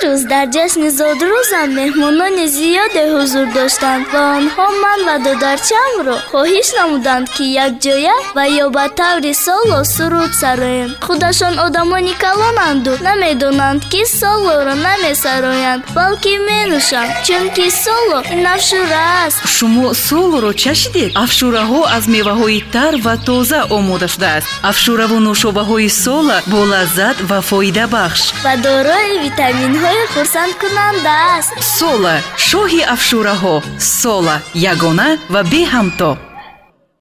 рӯз дар ҷашни зодрӯзам меҳмонони зиёде ҳузур доштанд ва онҳо ман ва додарчаамро хоҳиш намуданд, ки якҷоя ва ё ба таври соло суруд сароем. Худашон одамони калонанду намедонанд, ки солоро намесароянд, балки менӯшанд, чунки соло ин афшура аст. шумо солоро чашидед? Афшураҳо аз меваҳои тар ва тоза омода шудааст. Афшураву нӯшобаҳои сола бо лаззат ва фоидабахш ва дорои витаминҳои хурсандкунанда аст. сола, шоҳи афшураҳо. Сола, ягона ва беҳамто.